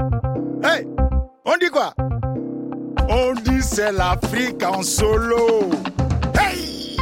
Hey, on dit quoi? On dit c'est l'Afrique en solo. Hey!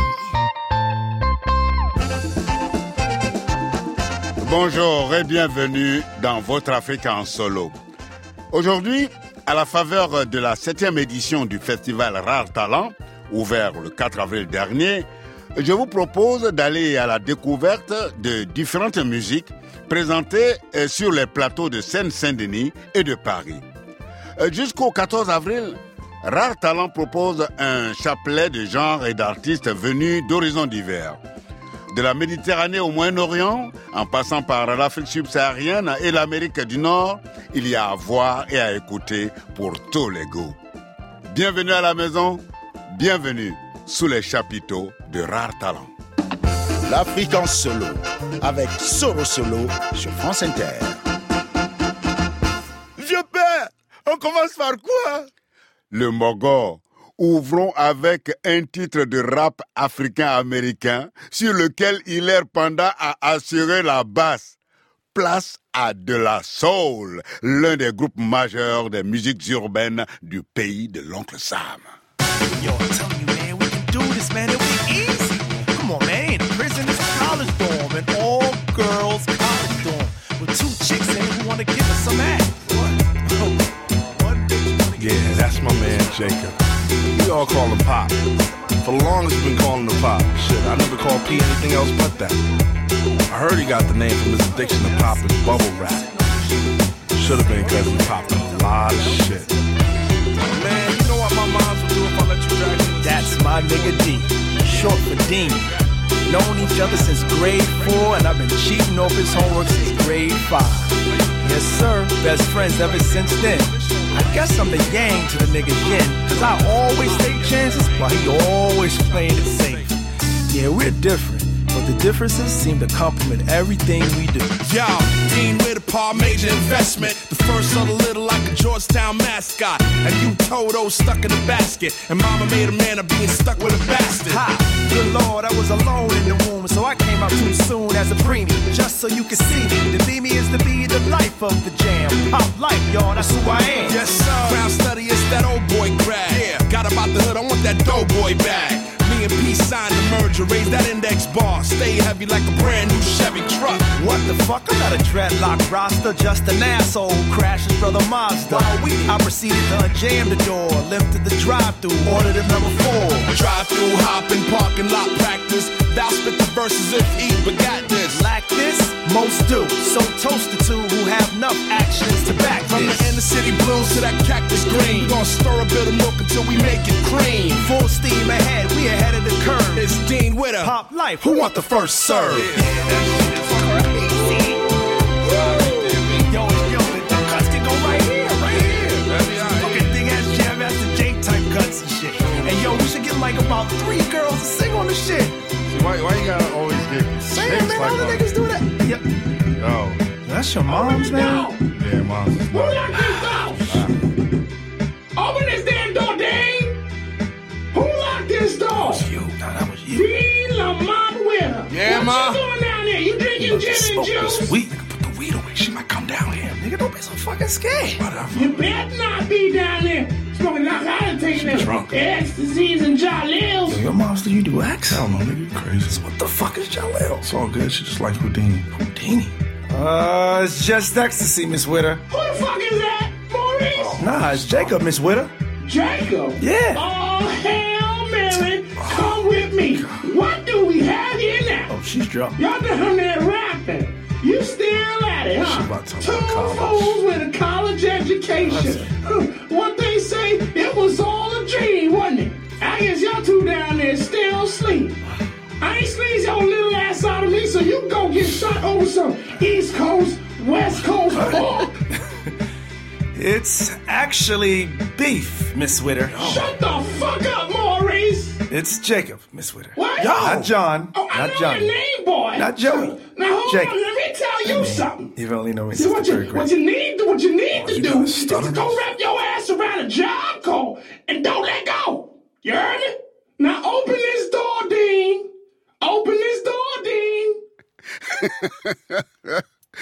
Bonjour et bienvenue dans votre Afrique en solo. Aujourd'hui, à la faveur de la 7e édition du festival Rare Talent, ouvert le 4 avril dernier, je vous propose d'aller à la découverte de différentes musiques présentées sur les plateaux de Seine-Saint-Denis et de Paris. Jusqu'au 14 avril, Rare Talent propose un chapelet de genres et d'artistes venus d'horizons divers. De la Méditerranée au Moyen-Orient, en passant par l'Afrique subsaharienne et l'Amérique du Nord, il y a à voir et à écouter pour tous les goûts. Bienvenue à la maison, bienvenue sous les chapiteaux de Rare Talent. L'Afrique en solo, avec Solo Solo sur France Inter. Vieux père, on commence par quoi? Le Mogo. Ouvrons avec un titre de rap africain-américain sur lequel Hilaire Panda a assuré la basse. Place à de la soul, l'un des groupes majeurs des musiques urbaines du pays de l'Oncle Sam. Yo, I'm telling you, man, we can do this, man. It'll be easy. Come on, man. The prison is a college dorm, an all-girls college dorm with 2 chicks in it who want to give us some act. Yeah, that's my man, Jacob. We all call him Pop. For the longest, we've been calling him Pop. Shit, I never called P anything else but that. I heard he got the name from his addiction to pop and bubble wrap. Should have been because he popped a lot of shit. Man, you know what my moms would do if I let you drag me? That's my nigga D, short for Dean. Known each other since grade 4, and I've been cheating off his homework since grade 5. Yes, sir, best friends ever since then. I guess I'm the yang to the nigga yin, cause I always take chances while he always playing it safe. Yeah, we're different, but the differences seem to complement everything we do. Yo, Dean with a par major investment. The first of the little like a Georgetown mascot. And you Toto stuck in the basket. And mama made a man of being stuck with a bastard. Ha! Good Lord, I was alone in the womb, so I came out too soon as a preemie. Just so you can see me. To be me is to be the life of the jam. Pop life, y'all, that's who I am. Yes, sir. Crown study is that old boy grab. Yeah, got about the hood, I want that doughboy bag. Me and P signed the merger, raise that index bar. Stay heavy like a brand new Chevy truck. What the fuck? I'm not a dreadlock roster, just an asshole who crashes brother Mazda. I proceeded to unjam the door, lifted the drive-thru, ordered him number 4. Drive-thru, hopping, parking lot practice. Thou spit the verses if he begat this. Like this, most do. So toast the two who have enough actions to back From this. the inner city blues to that cactus green. We gon' stir a bit of milk until we make it cream. Full steam ahead, we ahead of the curve. It's Dean with a Pop life, who want the first serve? Yo, the cuts can go right here. Fucking thing ass jam after J type cuts and shit. And yo, we should get like about 3 girls to sing on the shit. Why you gotta always get Say chicks it, man, like all the that? niggas do that. Yep. Yo, That's your mom's, man. yeah, mom's. Who locked this door? Open this damn door, Dane! Who locked this door? You, no, that was you. Dean Lamont Winter. Yeah, what Ma? you doing down there? You drinking gin and Smoke this juice? weed. Nigga, put the weed away. She might come down here. Nigga, don't be so fucking scared. Whatever. You better not be down there smoking narcotics, taking them drunk. ecstasies and Jalils. Your mom's, do you do X? Hell no, nigga, you crazy. What the fuck is Jalil? It's all good. She just likes Houdini. Houdini. It's just ecstasy, Miss Witter. Who the fuck is that? Maurice? Nah, it's Jacob, Miss Witter. Jacob? Yeah. Oh, hell, Mary, come with me. What do we have here now? Oh, she's drunk. Y'all down there rapping. You still at it, huh? She about to Two talk about college. fools with a college education. What they say, it was all a dream, wasn't it? I guess y'all two down there still asleep. I ain't squeeze your little ass out of me, so you can go get shot over some East Coast, West Coast pork. It's actually beef, Miss Witter. Shut the fuck up, Maurice. It's Jacob, Miss Witter. What? Not John. Oh, I Not know Johnny. your name, boy. Not Joey. Now hold Jacob. on, let me tell you something. You've only known me See, since what the you, third grade. what you need to you do gotta is stutter go this. wrap your ass around a job call and don't let go. You heard me? Now open this door, Dean. Open this door, Dean.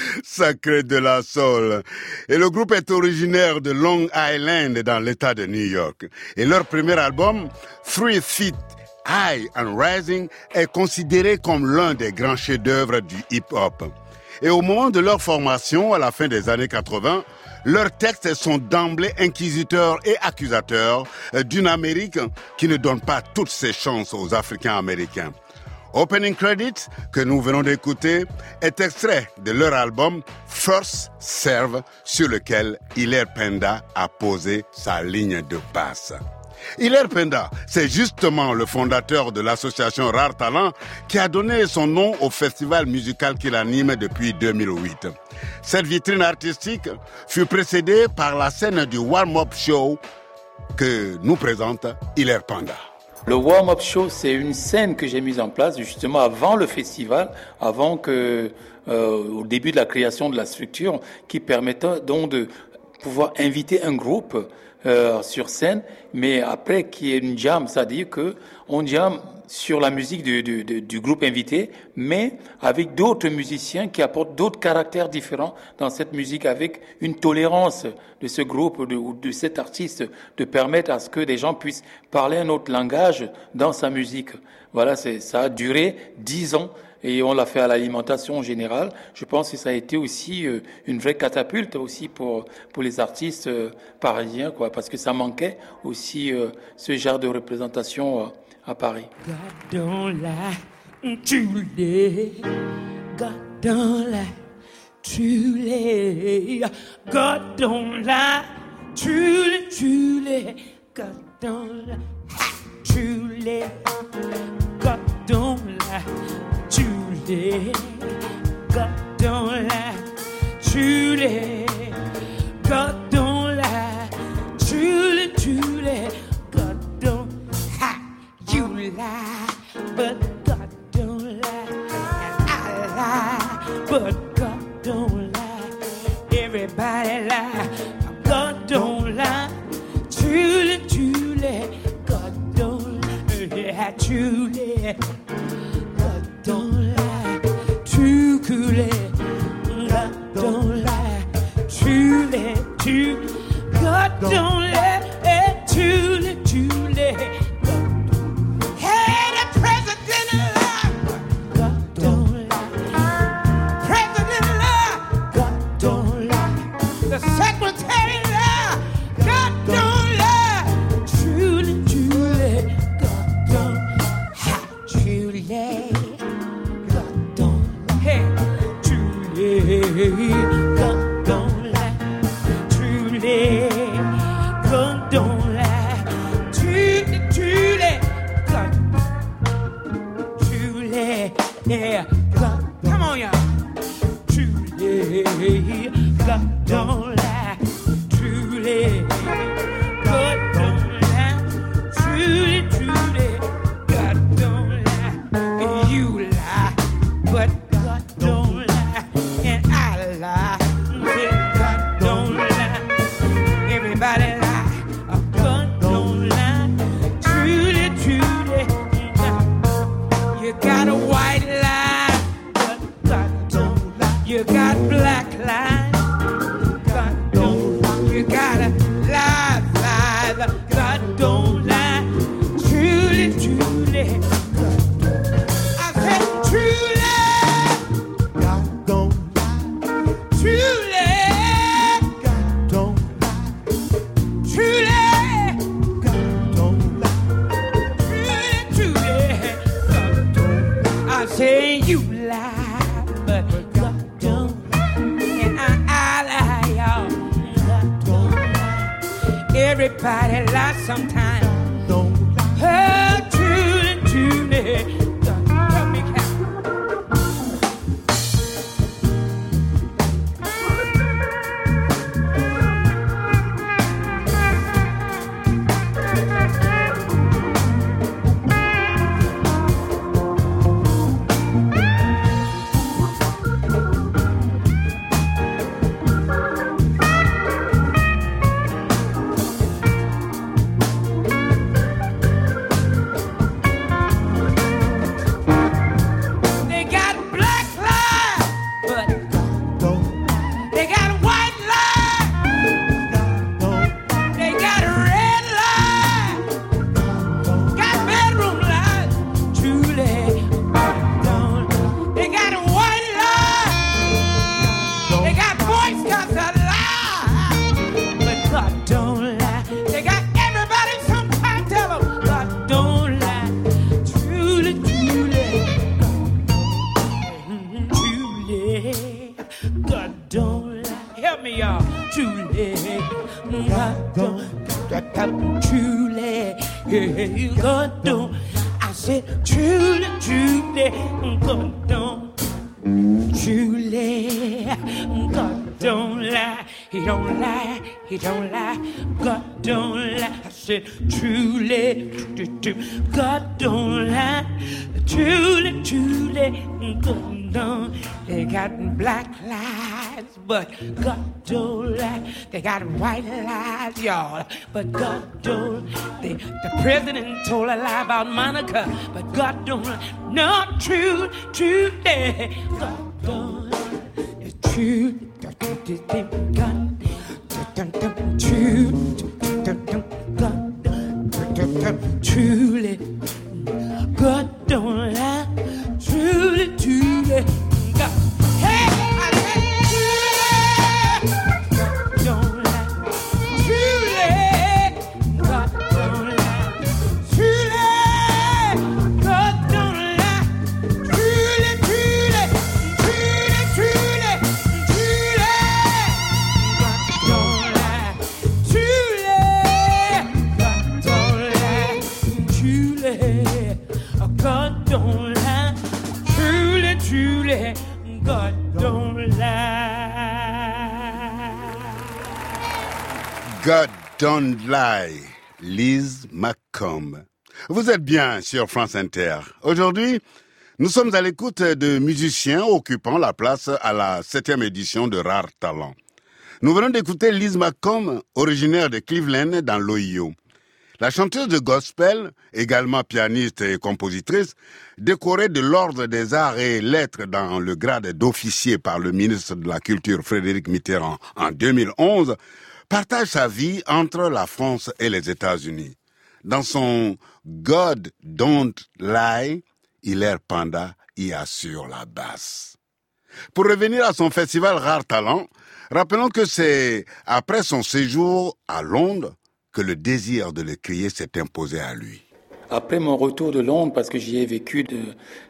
Sacré de la soul. Et le groupe est originaire de Long Island dans l'État de New York. Et leur premier album, 3 Feet High and Rising, est considéré comme l'un des grands chefs-d'œuvre du hip-hop. Et au moment de leur formation, à la fin des années 80, leurs textes sont d'emblée inquisiteurs et accusateurs d'une Amérique qui ne donne pas toutes ses chances aux Africains-Américains. Opening Credits, que nous venons d'écouter, est extrait de leur album First Serve, sur lequel Hilaire Penda a posé sa ligne de basse. Hilaire Penda, c'est justement le fondateur de l'association Rare Talent qui a donné son nom au festival musical qu'il anime depuis 2008. Cette vitrine artistique fut précédée par la scène du warm-up show que nous présente Hilaire Penda. Le warm-up show, c'est une scène que j'ai mise en place justement avant le festival, avant que, au début de la création de la structure, qui permettait donc de pouvoir inviter un groupe sur scène, mais après qu'il y ait une jam, c'est-à-dire que on jam sur la musique du groupe invité, mais avec d'autres musiciens qui apportent d'autres caractères différents dans cette musique, avec une tolérance de ce groupe ou de cet artiste, de permettre à ce que des gens puissent parler un autre langage dans sa musique. Voilà, ça a duré 10 ans. Et on l'a fait à l'alimentation générale. Je pense que ça a été aussi une vraie catapulte aussi pour les artistes parisiens, quoi, parce que ça manquait aussi ce genre de représentation à Paris. God don't lie, truly. God don't lie, truly. God don't lie, truly, truly. God don't lie, truly. God don't lie. Truly, God don't lie. Truly, God don't lie. Truly, truly, God don't lie. You lie, but God don't lie. And I lie, but God don't lie. Everybody lie, God don't lie. Truly, truly, God don't lie. Truly. Don't lie, true coolly. God don't lie, truly, true. God don't lie, truly, truly. Hey, the president lie. God don't lie. President lie. God don't lie. The secretary lie. God don't lie. Truly, truly. God don't lie, truly. God don't lie, truly. God don't lie, truly, truly. God, truly, yeah. God, come on, y'all. Truly, God don't lie, truly. God don't lie, truly, truly. God don't lie, you lie, but God don't lie. Everybody lie, God don't lie, truly, truly. You got a white lie, but God don't lie. You got black lie, God don't lie. You got a lie, but God don't lie, truly, truly. I said truly, God don't lie, truly. Say you lie, but God don't, and I lie, y'all. God don't lie. Everybody lies sometimes. Don't lie. Oh, truly, truly. God, help me count. y'all. Truly, God don't, truly, God don't. I said, truly, truly, God don't. Truly, God don't lie. He don't lie. He don't lie. God don't lie. I said, truly, God don't lie. Truly, truly, God don't. They got black lies, but God don't lie. They got white lies, y'all, but God don't. The president told a lie about Monica, but God don't lie. No, true, God don't. It's true, God, truly, God don't lie. Truly, truly, God. Hey, I said, truly, God don't lie. Truly, God don't lie. Truly, God don't lie. Truly, truly, truly, truly, truly, God don't lie. Truly, God don't lie. Truly, God don't lie. Truly, truly, God don't lie. God Don't Lie, Liz McComb. Vous êtes bien sur France Inter. Aujourd'hui, nous sommes à l'écoute de musiciens occupant la place à la 7e édition de Rare Talent. Nous venons d'écouter Liz McComb, originaire de Cleveland, dans l'Ohio. La chanteuse de gospel, également pianiste et compositrice, décorée de l'Ordre des Arts et Lettres dans le grade d'officier par le ministre de la Culture Frédéric Mitterrand en 2011, partage sa vie entre la France et les États-Unis. Dans son God Don't Lie, Hilaire Panda y assure la basse. Pour revenir à son festival Rare Talent, rappelons que c'est après son séjour à Londres que le désir de le crier s'est imposé à lui. Après mon retour de Londres, parce que j'y ai vécu de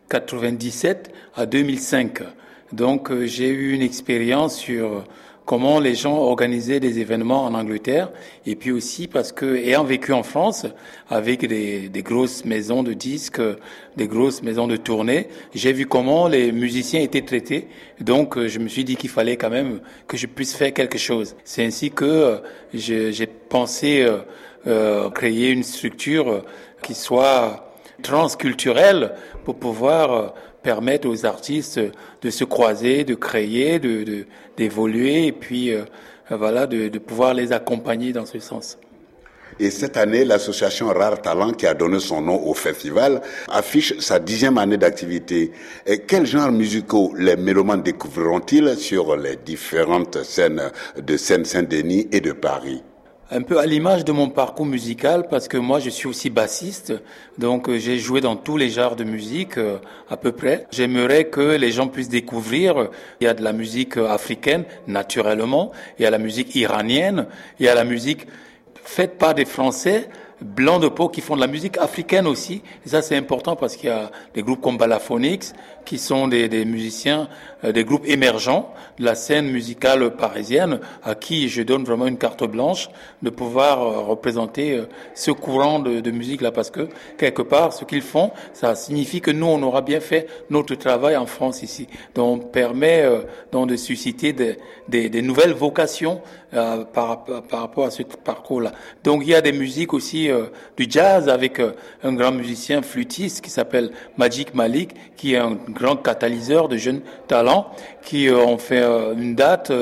97 à 2005, donc j'ai eu une expérience sur comment les gens organisaient des événements en Angleterre, et puis aussi parce que, ayant vécu en France, avec des grosses maisons de disques, des grosses maisons de tournée, j'ai vu comment les musiciens étaient traités, donc je me suis dit qu'il fallait quand même que je puisse faire quelque chose. C'est ainsi que j'ai pensé créer une structure qui soit transculturelle pour pouvoir permettre aux artistes de se croiser, de créer, d'évoluer et puis voilà, de pouvoir les accompagner dans ce sens. Et cette année, l'association Rare Talent, qui a donné son nom au festival, affiche sa 10e année d'activité. Et quels genres musicaux les mélomanes découvriront-ils sur les différentes scènes de Seine-Saint-Denis et de Paris? Un peu à l'image de mon parcours musical, parce que moi je suis aussi bassiste, donc j'ai joué dans tous les genres de musique à peu près. J'aimerais que les gens puissent découvrir, il y a de la musique africaine naturellement, il y a la musique iranienne, il y a la musique faite par des Français blancs de peau qui font de la musique africaine aussi. Et ça c'est important parce qu'il y a des groupes comme Balaphonics qui sont des musiciens, des groupes émergents de la scène musicale parisienne à qui je donne vraiment une carte blanche de pouvoir représenter ce courant de musique là, parce que quelque part ce qu'ils font, ça signifie que nous on aura bien fait notre travail en France ici. Donc on permet donc de susciter des nouvelles vocations par rapport à ce parcours-là. Donc il y a des musiques aussi du jazz avec un grand musicien flûtiste qui s'appelle Magic Malik, qui est un grand catalyseur de jeunes talents, qui ont fait une date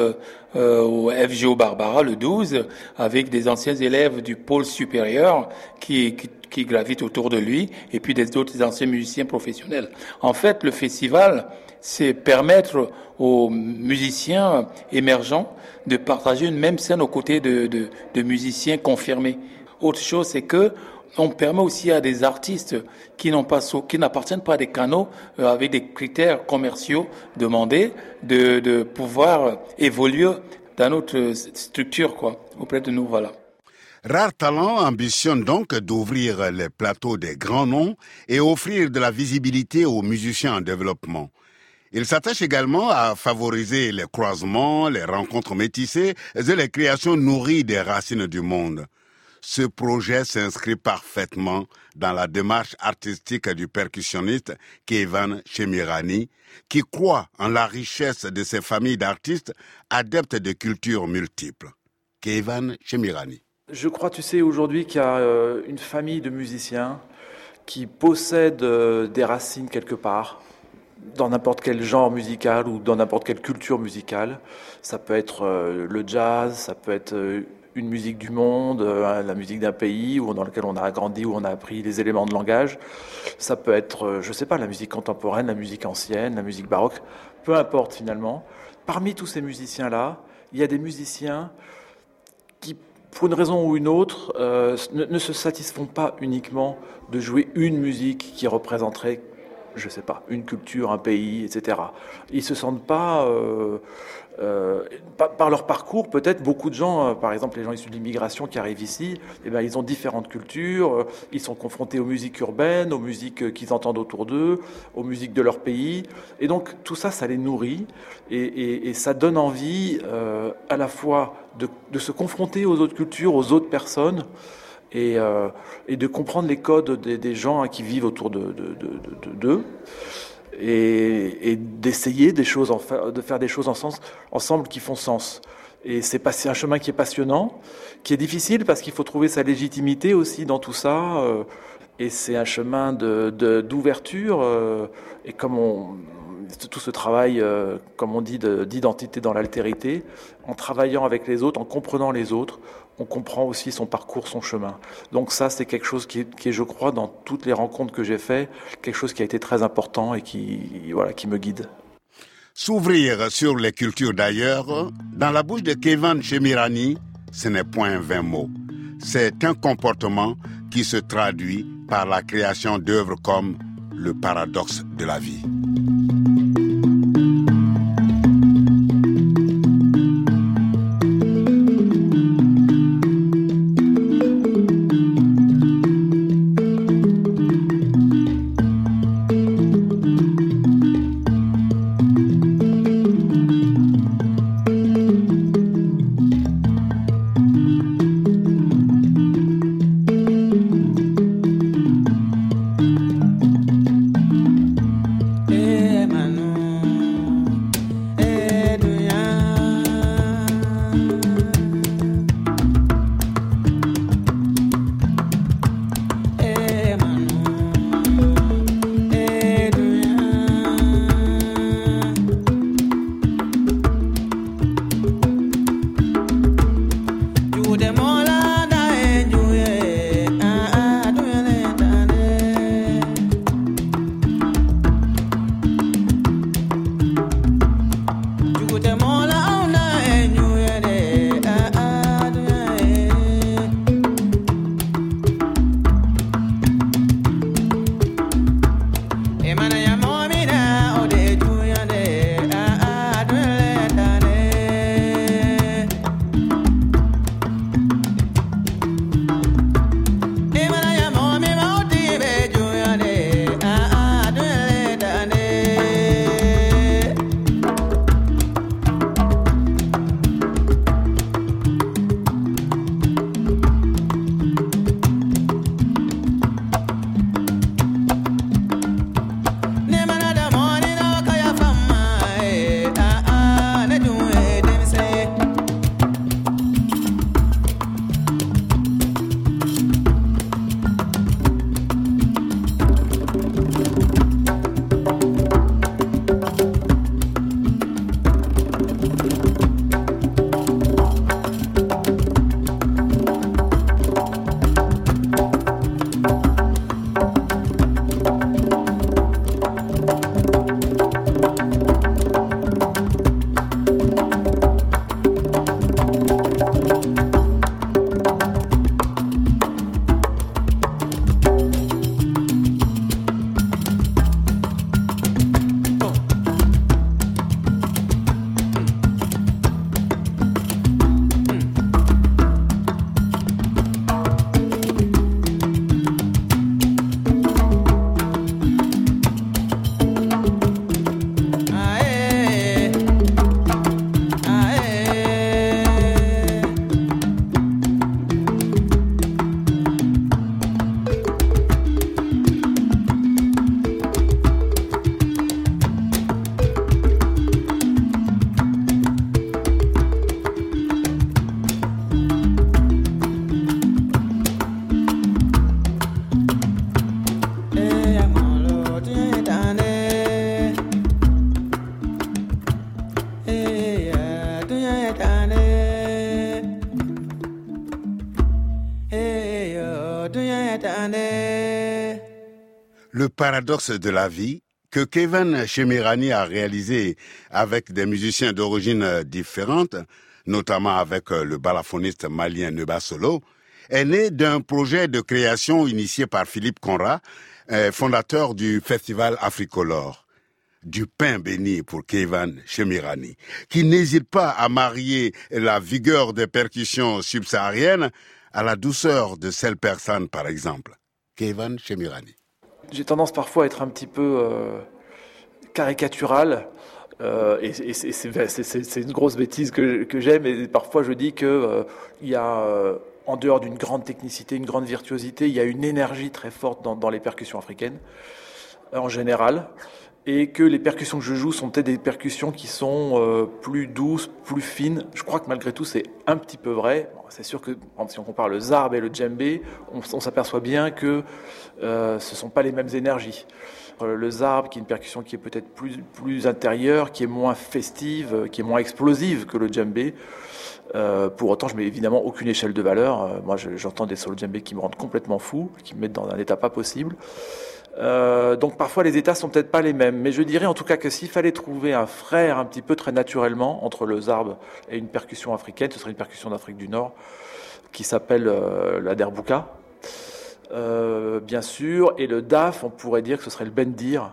au FGO Barbara le 12 avec des anciens élèves du pôle supérieur qui gravitent autour de lui et puis d'autres anciens musiciens professionnels. En fait, le festival, c'est permettre aux musiciens émergents de partager une même scène aux côtés de musiciens confirmés. Autre chose, c'est que on permet aussi à des artistes qui n'appartiennent pas à des canaux avec des critères commerciaux demandés de pouvoir évoluer dans notre structure auprès de nous, voilà. Rare Talent ambitionne donc d'ouvrir les plateaux des grands noms et offrir de la visibilité aux musiciens en développement. Il s'attache également à favoriser les croisements, les rencontres métissées et les créations nourries des racines du monde. Ce projet s'inscrit parfaitement dans la démarche artistique du percussionniste Keivan Shemirani, qui croit en la richesse de ces familles d'artistes adeptes de cultures multiples. Keivan Shemirani. Je crois, tu sais, aujourd'hui qu'il y a une famille de musiciens qui possèdent des racines quelque part, dans n'importe quel genre musical ou dans n'importe quelle culture musicale. Ça peut être le jazz, ça peut être une musique du monde, la musique d'un pays dans lequel on a grandi, où on a appris les éléments de langage. Ça peut être, je sais pas, la musique contemporaine, la musique ancienne, la musique baroque, peu importe finalement. Parmi tous ces musiciens-là, il y a des musiciens qui, pour une raison ou une autre, ne se satisfont pas uniquement de jouer une musique qui représenterait, je sais pas, une culture, un pays, etc. Ils se sentent pas, par leur parcours, peut-être beaucoup de gens, par exemple les gens issus de l'immigration qui arrivent ici, eh ben, ils ont différentes cultures, ils sont confrontés aux musiques urbaines, aux musiques qu'ils entendent autour d'eux, aux musiques de leur pays, et donc tout ça, ça les nourrit, et ça donne envie à la fois de se confronter aux autres cultures, aux autres personnes, et de comprendre les codes des gens qui vivent autour d'eux, et d'essayer de faire des choses ensemble qui font sens. Et c'est un chemin qui est passionnant, qui est difficile parce qu'il faut trouver sa légitimité aussi dans tout ça. Et c'est un chemin d'ouverture. Et comme tout ce travail, comme on dit, d'identité dans l'altérité, en travaillant avec les autres, en comprenant les autres, on comprend aussi son parcours, son chemin. Donc ça, c'est quelque chose qui est, je crois, dans toutes les rencontres que j'ai faites, quelque chose qui a été très important et qui me guide. S'ouvrir sur les cultures d'ailleurs, dans la bouche de Keivan Shemirani, ce n'est point 20 mots. C'est un comportement qui se traduit par la création d'œuvres comme le paradoxe de la vie. Le paradoxe de la vie que Kevin Chemirani a réalisé avec des musiciens d'origine différentes, notamment avec le balafoniste malien Neba Solo, est né d'un projet de création initié par Philippe Conra, fondateur du festival Africolor. Du pain béni pour Kevin Chemirani, qui n'hésite pas à marier la vigueur des percussions subsahariennes à la douceur de celles persanes, par exemple. Kevin Chemirani. J'ai tendance parfois à être un petit peu caricatural, et c'est une grosse bêtise que j'aime, et parfois je dis que il y a, en dehors d'une grande technicité, une grande virtuosité, il y a une énergie très forte dans les percussions africaines, en général, et que les percussions que je joue sont peut-être des percussions qui sont plus douces, plus fines. Je crois que malgré tout, c'est un petit peu vrai. Bon, c'est sûr que si on compare le zarb et le djembé, on s'aperçoit bien que ce ne sont pas les mêmes énergies. Le zarb, qui est une percussion qui est peut-être plus intérieure, qui est moins festive, qui est moins explosive que le djembé. Pour autant, je mets évidemment aucune échelle de valeur. Moi, j'entends des solos djembé qui me rendent complètement fou, qui me mettent dans un état pas possible. Donc parfois les états sont peut-être pas les mêmes, mais je dirais en tout cas que s'il fallait trouver un frère un petit peu très naturellement entre le zarb et une percussion africaine, ce serait une percussion d'Afrique du Nord qui s'appelle la derbouka, bien sûr, et le daf, on pourrait dire que ce serait le bendir.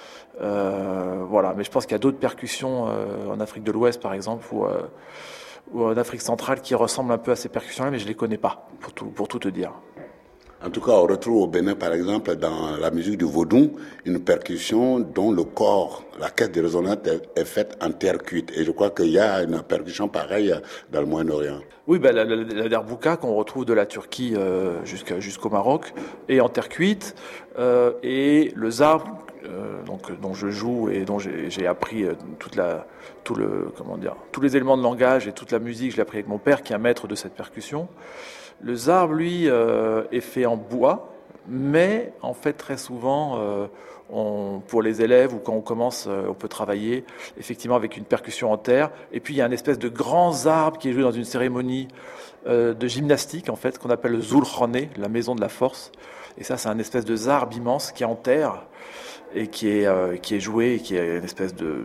Voilà, mais je pense qu'il y a d'autres percussions en Afrique de l'Ouest par exemple ou en Afrique centrale qui ressemblent un peu à ces percussions-là, mais je les connais pas pour tout te dire. En tout cas, on retrouve au Bénin, par exemple, dans la musique du vaudou, une percussion dont le corps, la caisse de résonance est faite en terre cuite. Et je crois qu'il y a une percussion pareille dans le Moyen-Orient. Oui, la derbouka qu'on retrouve de la Turquie jusqu'au Maroc, est en terre cuite. Et le zarb, dont je joue et dont j'ai appris tous les éléments de langage et toute la musique, je l'ai appris avec mon père, qui est un maître de cette percussion. Le zarb, lui, est fait en bois, mais en fait très souvent, pour les élèves ou quand on commence, on peut travailler effectivement avec une percussion en terre. Et puis il y a une espèce de grand zarb qui est joué dans une cérémonie de gymnastique, en fait, qu'on appelle le Zulkhane, la maison de la force. Et ça, c'est un espèce de zarb immense qui est en terre et qui est joué, et qui est une espèce de...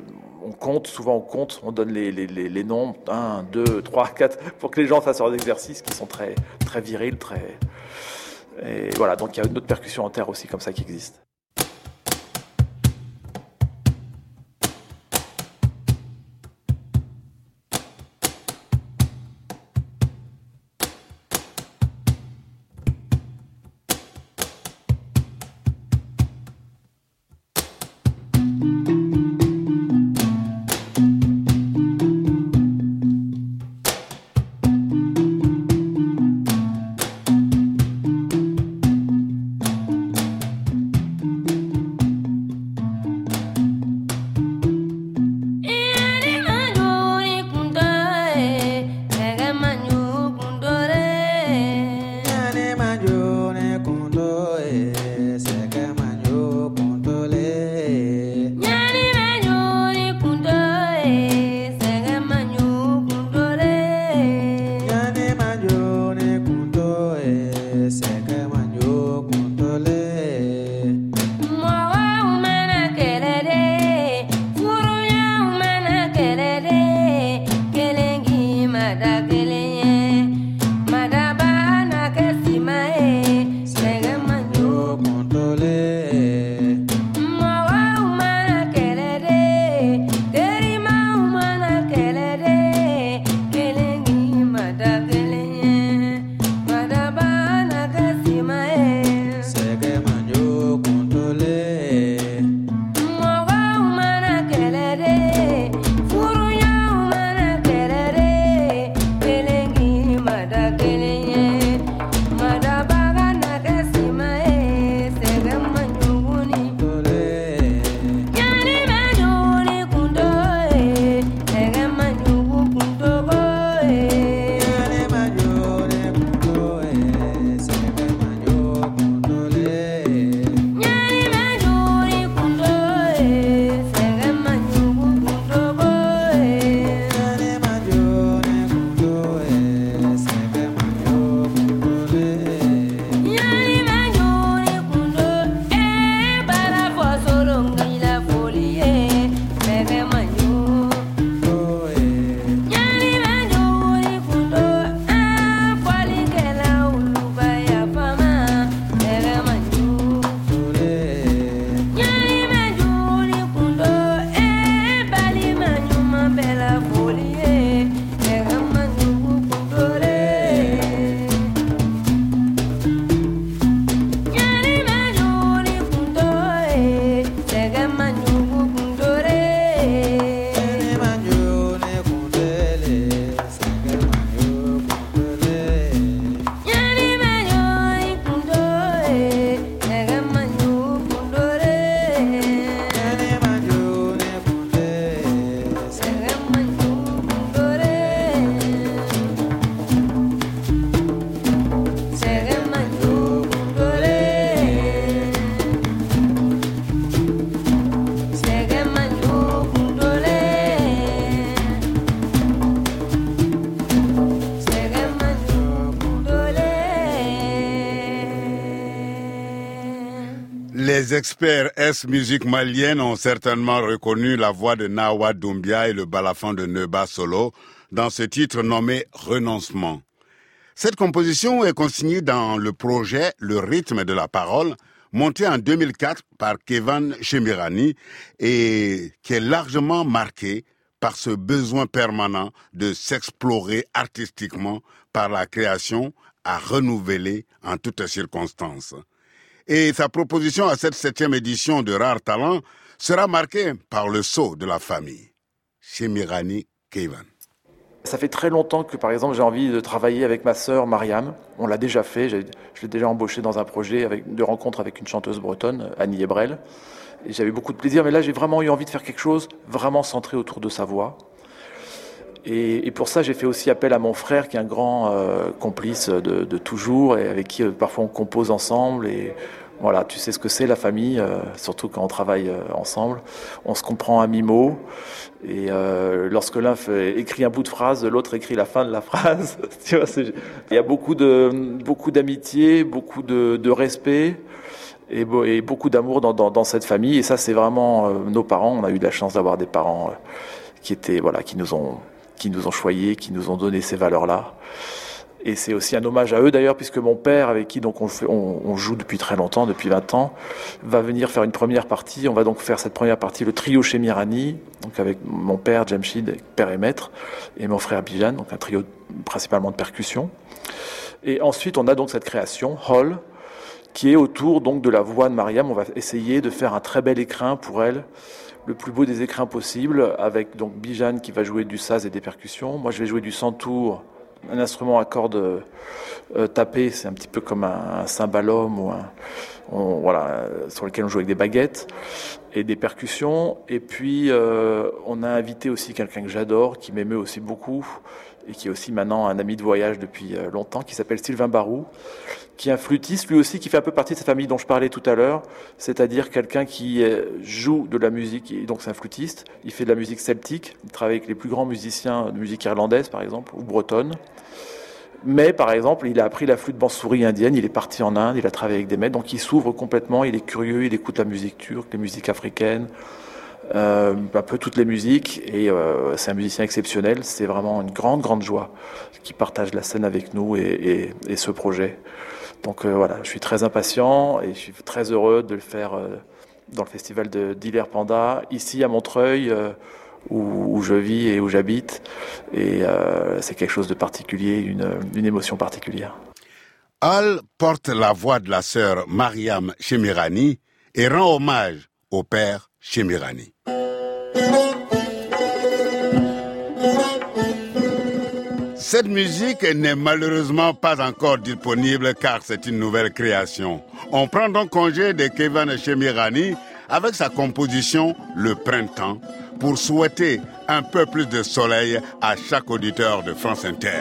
on donne les noms, 1, 2, 3, 4, pour que les gens fassent leurs exercices qui sont très, très virils, et voilà, donc il y a une autre percussion en terre aussi comme ça qui existe. Les experts S-musique malienne ont certainement reconnu la voix de Nawa Doumbia et le balafon de Neba Solo dans ce titre nommé Renoncement. Cette composition est consignée dans le projet Le rythme de la parole, monté en 2004 par Kevan Chemirani et qui est largement marqué par ce besoin permanent de s'explorer artistiquement par la création à renouveler en toutes circonstances. Et sa proposition à cette 7e édition de Rare Talent sera marquée par le sceau de la famille. Chemirani Kevan. Ça fait très longtemps que, par exemple, j'ai envie de travailler avec ma sœur Mariam. On l'a déjà fait. Je l'ai déjà embauchée dans un projet de rencontre avec une chanteuse bretonne, Annie Ebrel. Et j'avais beaucoup de plaisir. Mais là, j'ai vraiment eu envie de faire quelque chose vraiment centré autour de sa voix. Et pour ça, j'ai fait aussi appel à mon frère, qui est un grand complice de toujours et avec qui parfois on compose ensemble. Et voilà, tu sais ce que c'est la famille, surtout quand on travaille ensemble. On se comprend à mi-mot. Et lorsque l'un écrit un bout de phrase, l'autre écrit la fin de la phrase. Tu vois, il y a beaucoup d'amitié, beaucoup de respect et beaucoup d'amour dans cette famille. Et ça, c'est vraiment nos parents. On a eu de la chance d'avoir des parents qui nous ont choyés, qui nous ont donné ces valeurs-là. Et c'est aussi un hommage à eux d'ailleurs, puisque mon père, avec qui donc on joue depuis très longtemps, depuis 20 ans, va venir faire une première partie. On va donc faire cette première partie, le trio Chemirani, donc avec mon père, Jamshid, père et maître, et mon frère Bijan, donc un trio principalement de percussion. Et ensuite, on a donc cette création, Hall, qui est autour donc de la voix de Mariam. On va essayer de faire un très bel écrin pour elle, le plus beau des écrins possible, avec donc Bijan qui va jouer du saz et des percussions. Moi, je vais jouer du santour, un instrument à cordes tapées, c'est un petit peu comme un cymbalum sur lequel on joue avec des baguettes et des percussions. Et puis, on a invité aussi quelqu'un que j'adore, qui m'aimait aussi beaucoup et qui est aussi maintenant un ami de voyage depuis longtemps, qui s'appelle Sylvain Barou, qui est un flûtiste, lui aussi, qui fait un peu partie de cette famille dont je parlais tout à l'heure, c'est-à-dire quelqu'un qui joue de la musique, et donc c'est un flûtiste, il fait de la musique celtique, il travaille avec les plus grands musiciens de musique irlandaise, par exemple, ou bretonne. Mais, par exemple, il a appris la flûte bansuri indienne, il est parti en Inde, il a travaillé avec des maîtres, donc il s'ouvre complètement, il est curieux, il écoute la musique turque, les musiques africaines, un peu toutes les musiques, et c'est un musicien exceptionnel. C'est vraiment une grande joie qu'il partage la scène avec nous et ce projet. Donc voilà, je suis très impatient et je suis très heureux de le faire dans le festival d'Hilaire Panda, ici à Montreuil, où je vis et où j'habite, et c'est quelque chose de particulier, une émotion particulière. Al porte la voix de la sœur Mariam Chemirani et rend hommage au père Chemirani. Cette musique n'est malheureusement pas encore disponible car c'est une nouvelle création. On prend donc congé de Kevan Chemirani avec sa composition Le Printemps pour souhaiter un peu plus de soleil à chaque auditeur de France Inter.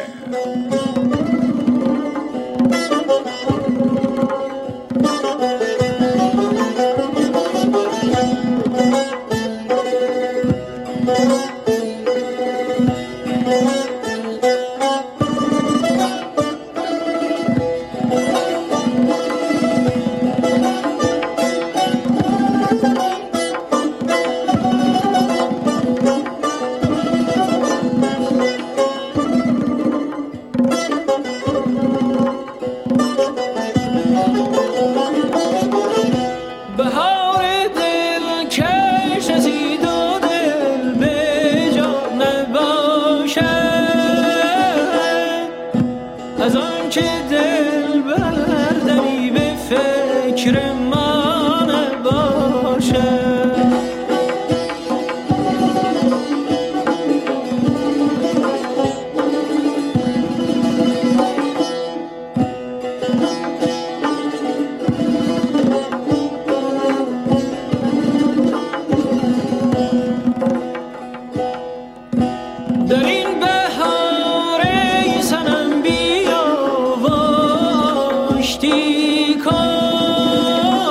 Come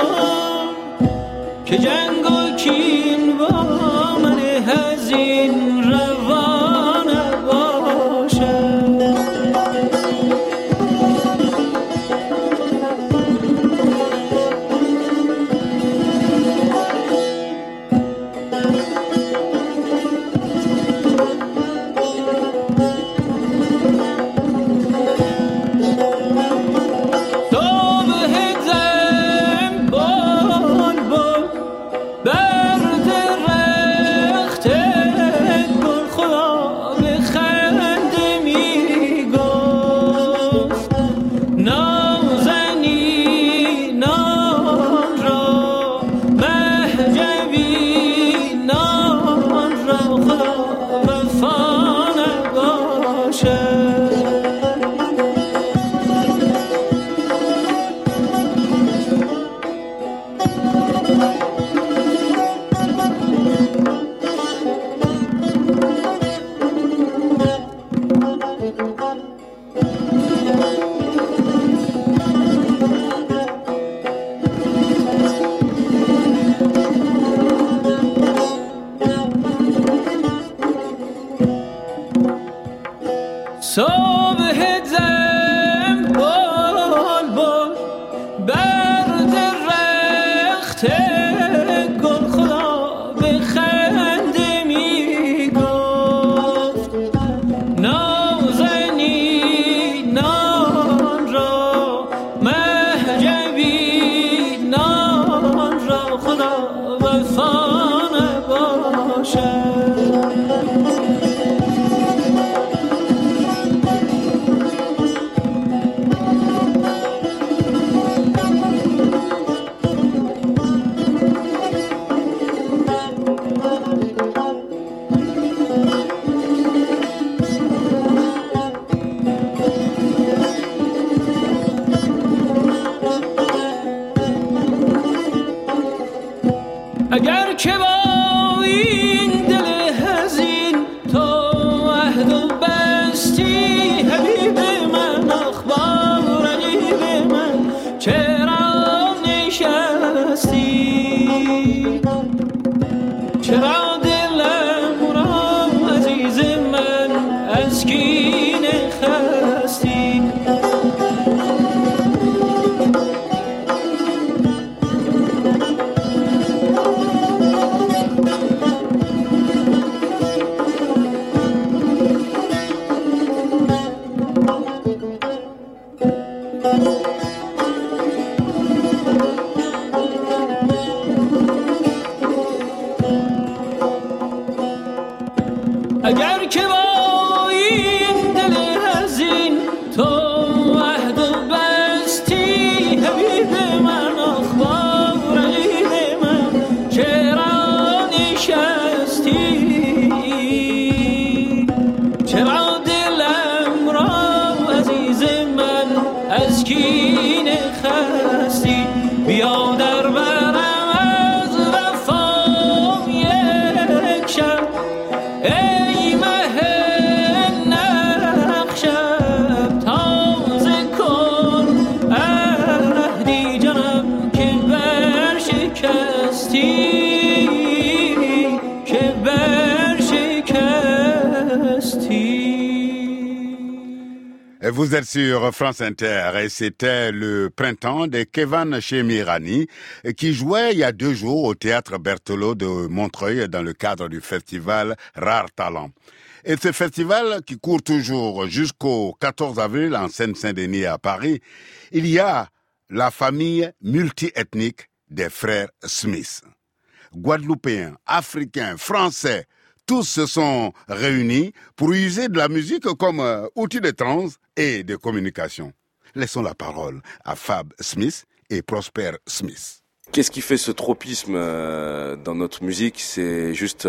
Vous êtes sur France Inter et c'était le printemps de Kevan Chemirani qui jouait il y a 2 jours au théâtre Berthelot de Montreuil dans le cadre du festival Rare Talent. Et ce festival qui court toujours jusqu'au 14 avril en Seine-Saint-Denis à Paris, il y a la famille multiethnique des frères Smith. Guadeloupéens, Africains, Français, tous se sont réunis pour user de la musique comme outil de transe et de communication. Laissons la parole à Fab Smith et Prosper Smith. Qu'est-ce qui fait ce tropisme dans notre musique? C'est juste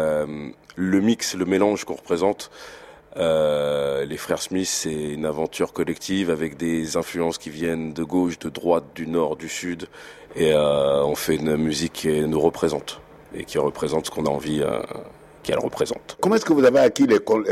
le mix, le mélange qu'on représente. Les frères Smith, c'est une aventure collective avec des influences qui viennent de gauche, de droite, du nord, du sud. Et on fait une musique qui nous représente et qui représente ce qu'on a envie qu'elle représente. Comment est-ce que vous avez acquis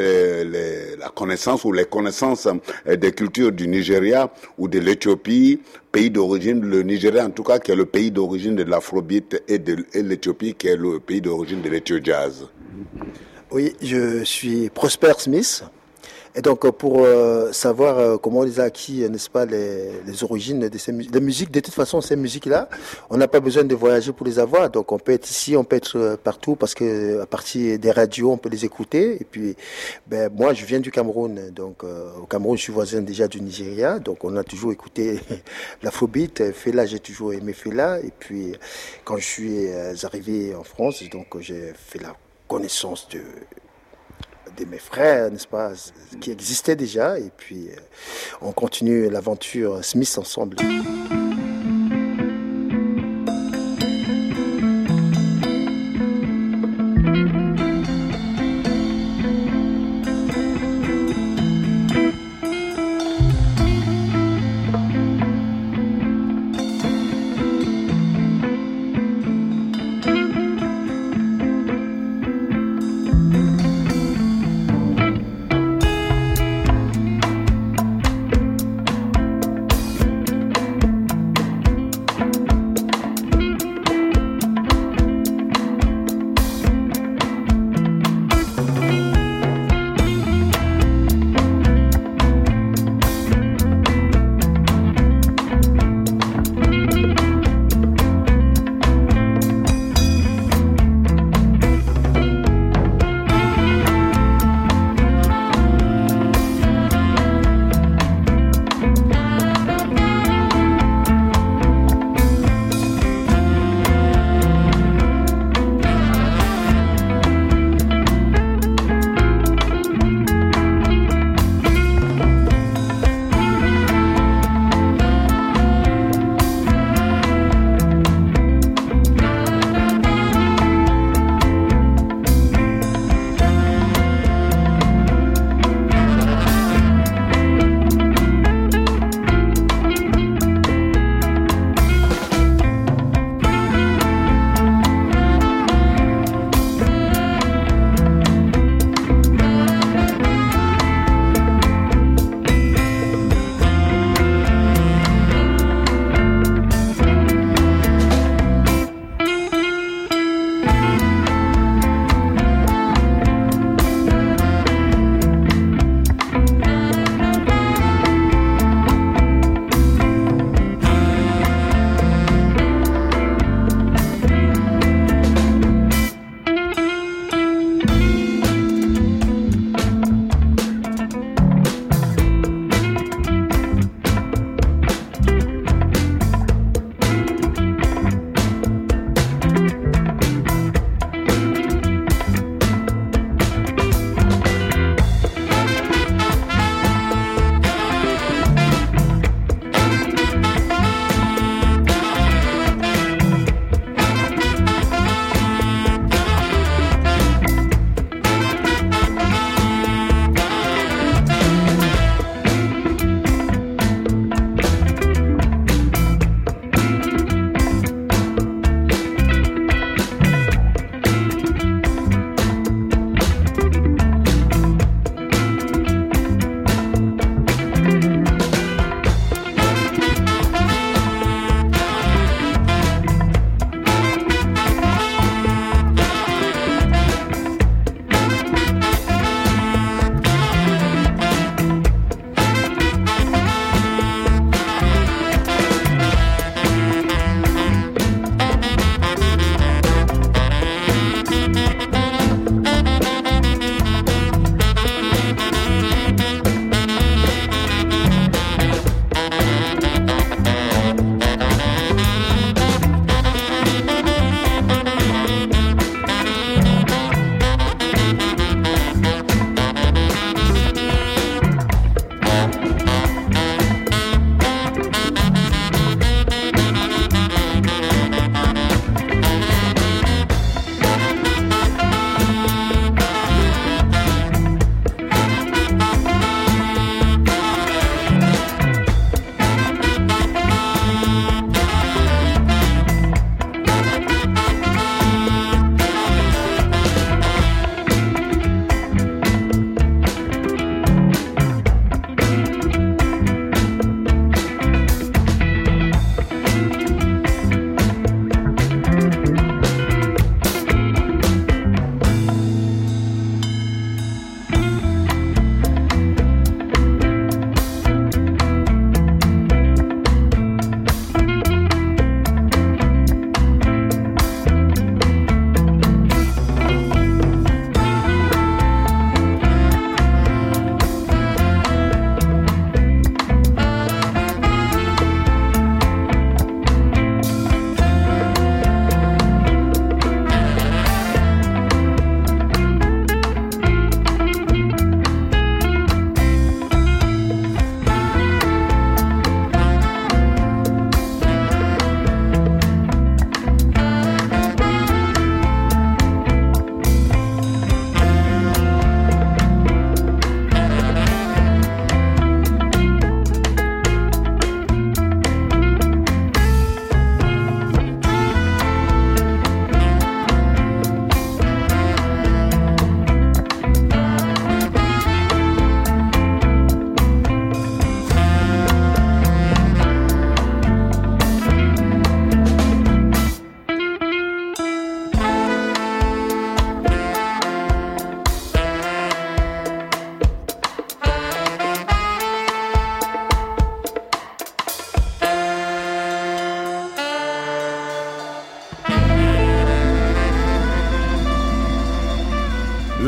la connaissance ou les connaissances des cultures du Nigeria ou de l'Éthiopie, pays d'origine, le Nigeria en tout cas, qui est le pays d'origine de l'afrobeat, et l'Éthiopie qui est le pays d'origine de l'ethio-jazz? Oui, je suis Prosper Smith. Et donc, pour savoir comment on les a acquis, n'est-ce pas, les origines de ces musiques, de toute façon, ces musiques-là, on n'a pas besoin de voyager pour les avoir. Donc, on peut être ici, on peut être partout, parce que à partir des radios, on peut les écouter. Et puis, moi, je viens du Cameroun. Donc, au Cameroun, je suis voisin déjà du Nigeria. Donc, on a toujours écouté l'afrobeat. Fela, j'ai toujours aimé Fela. Et puis, quand je suis arrivé en France, donc, j'ai fait la connaissance de mes frères, n'est-ce pas, qui existaient déjà, et puis on continue l'aventure Smith ensemble.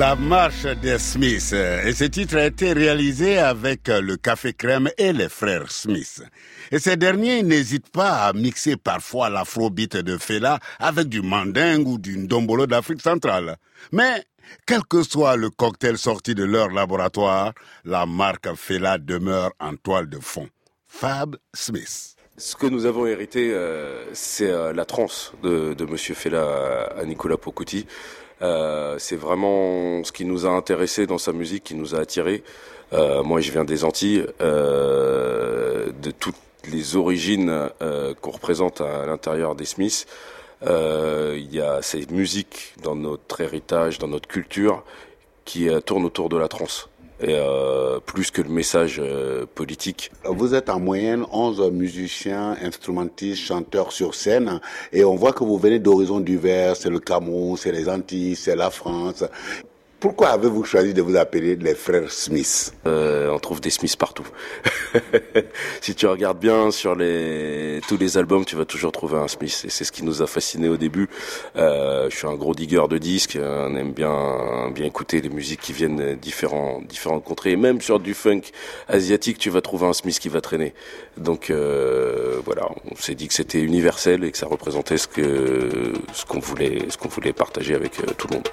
La marche des Smiths. Et ce titre a été réalisé avec le Café Crème et les frères Smith. Et ces derniers n'hésitent pas à mixer parfois l'afrobeat de Fela avec du mandingue ou du ndombolo d'Afrique centrale. Mais quel que soit le cocktail sorti de leur laboratoire, la marque Fela demeure en toile de fond. Fab Smith. Ce que nous avons hérité, c'est la trance de Monsieur Fela à Nicolas Pocuti. C'est vraiment ce qui nous a intéressé dans sa musique, qui nous a attirés. Moi, je viens des Antilles, de toutes les origines qu'on représente à l'intérieur des Smiths. Il y a ces musiques dans notre héritage, dans notre culture, qui tournent autour de la trance. Et plus que le message politique. Vous êtes en moyenne 11 musiciens, instrumentistes, chanteurs sur scène, et on voit que vous venez d'horizons divers, c'est le Cameroun, c'est les Antilles, c'est la France. Pourquoi avez-vous choisi de vous appeler les frères Smith? On trouve des Smiths partout. Si tu regardes bien sur tous les albums, tu vas toujours trouver un Smith. Et c'est ce qui nous a fascinés au début. Je suis un gros digger de disques. On aime bien écouter les musiques qui viennent de différentes contrées. Et même sur du funk asiatique, tu vas trouver un Smith qui va traîner. Donc voilà, on s'est dit que c'était universel et que ça représentait ce qu'on voulait partager avec tout le monde.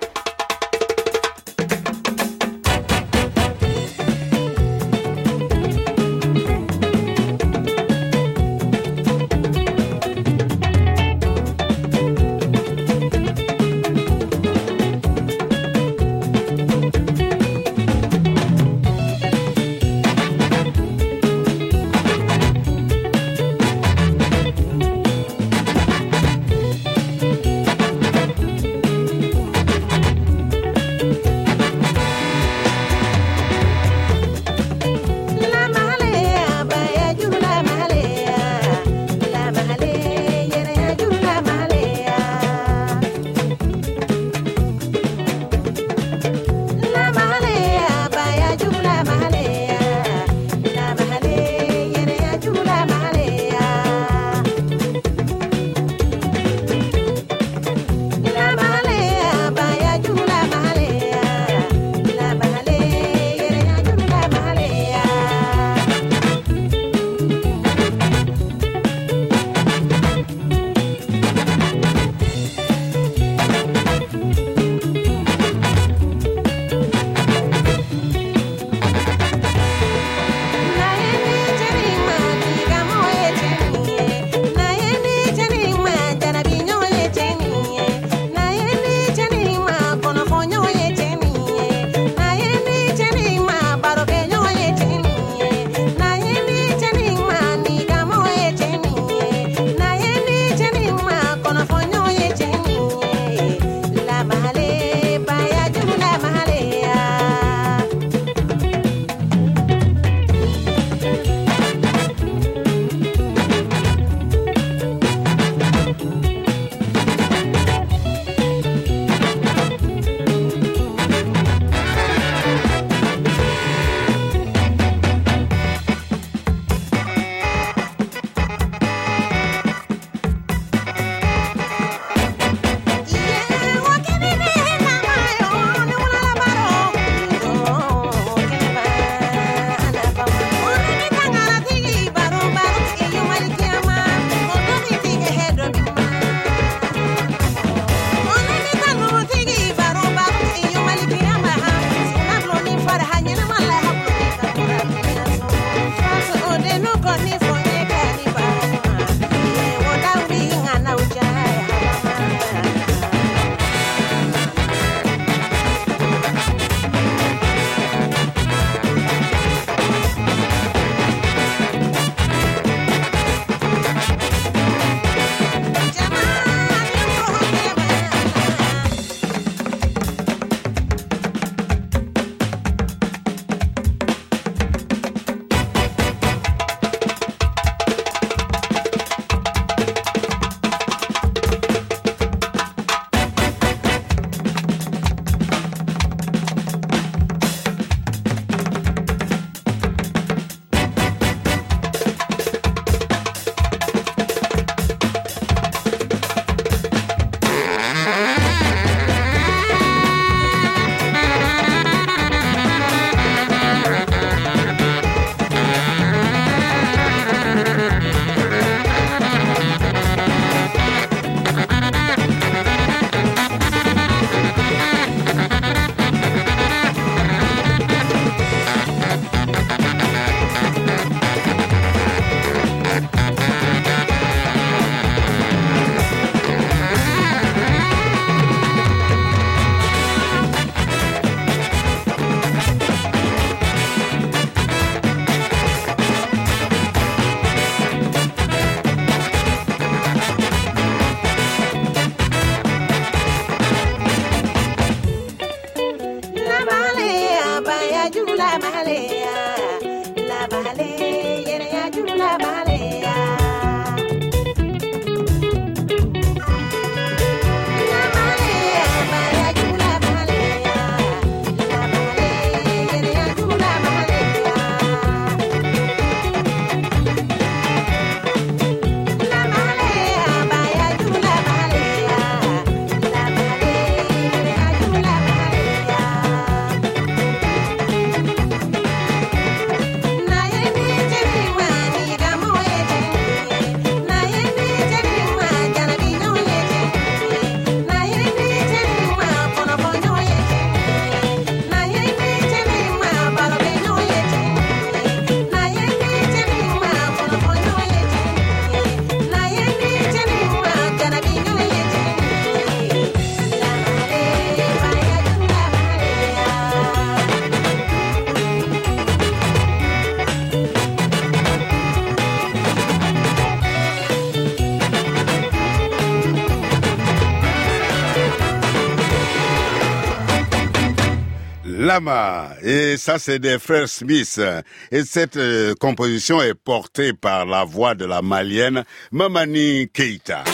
Lama, et ça c'est des frères Smith. Et cette composition est portée par la voix de la Malienne Mamani Keïta.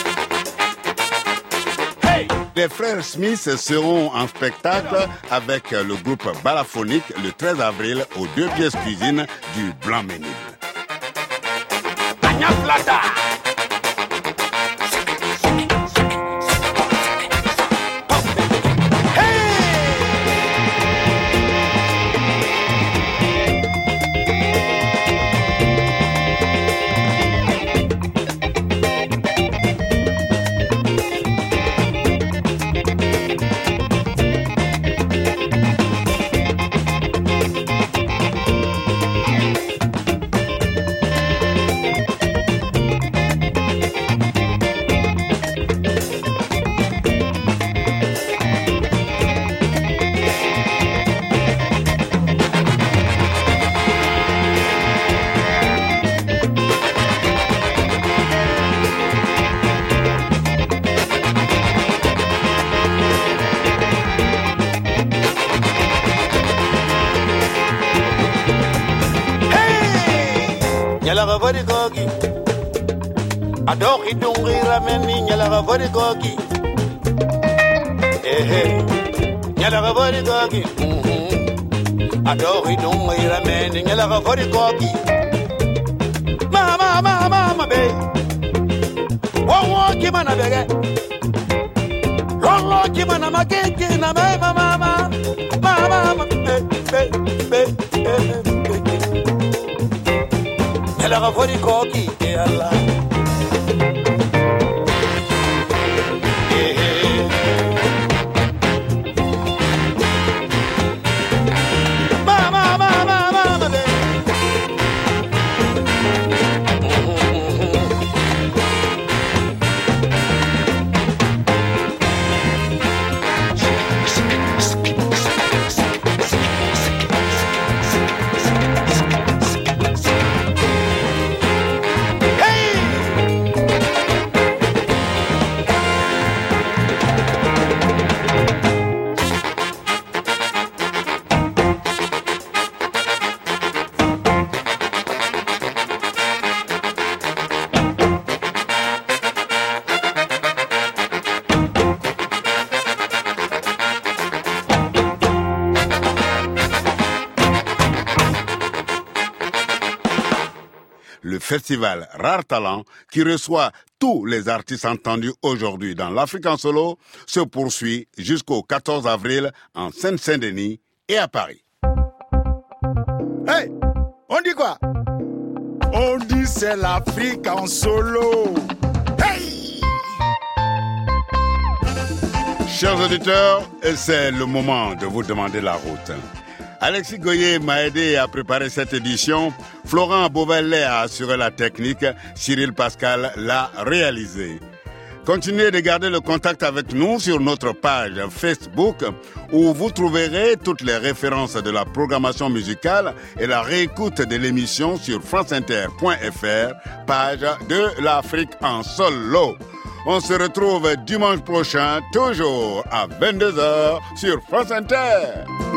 Hey! Les frères Smith seront en spectacle avec le groupe Balaphonique le 13 avril aux 2 pièces cuisine du Blanc-Ménil. Adoki dungi rameni nyala gavori gogi. Nyala gavori gogi. Adoki dungi rameni nyala gavori gogi. Mama be. Wo kimana bege. Lolo kimana makeke na mama. Mama be. Nyala gavori gogi Allah. Le festival Rare Talent, qui reçoit tous les artistes entendus aujourd'hui dans l'Afrique en solo, se poursuit jusqu'au 14 avril en Seine-Saint-Denis et à Paris. Hey, on dit quoi? On dit c'est l'Afrique en solo. Hey! Chers auditeurs, c'est le moment de vous demander la route. Alexis Goyer m'a aidé à préparer cette édition. Florent Beauvalet a assuré la technique. Cyril Pascal l'a réalisé. Continuez de garder le contact avec nous sur notre page Facebook où vous trouverez toutes les références de la programmation musicale et la réécoute de l'émission sur franceinter.fr, page de l'Afrique en solo. On se retrouve dimanche prochain, toujours à 22h sur France Inter.